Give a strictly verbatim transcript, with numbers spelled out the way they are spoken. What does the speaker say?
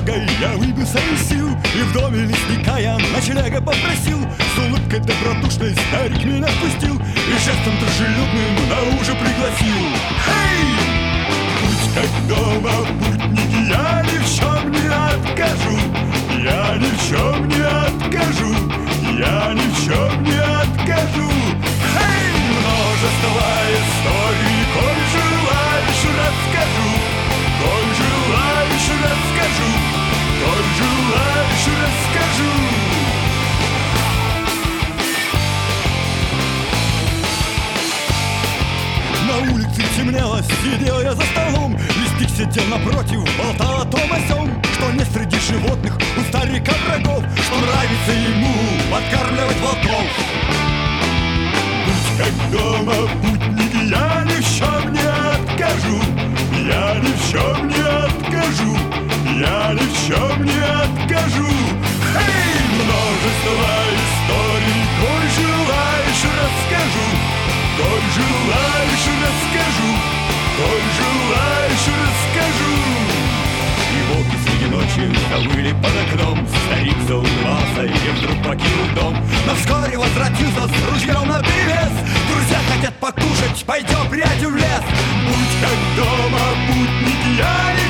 дорогой я выбился из сил, и в доме лесника я ночлега попросил. С улыбкой добродушной старик меня впустил и жестом дружелюбным на ужин пригласил. Эй! Будь как дома, путники, я ни в чем не откажу. Я ни в чем не откажу. Я ни в чем не откажу. Эй! Множество историй, коль желаешь, расскажу. Коль желаешь, расскажу. Коль желаешь, расскажу. На улице темнело, сидел я за столом. Лесник сидел напротив, болтал о том о сём, что не среди животных у старика врагов, что нравится ему подкармливать волков. Будь как дома, путники, я ни в чем не откажу. Я ни в чем не откажу. Я ни в чем не откажу. Эй, множество историй, коль желаешь, расскажу. Коль желаешь, расскажу. Коль желаешь, расскажу. И волки среди ночи завыли под окном. Старик заулыбался и вдруг покинул дом. Но вскоре возвратился с ружьем наперевес. Друзья хотят покушать, пойдем, приятель, в лес. Будь как дома, путники, я не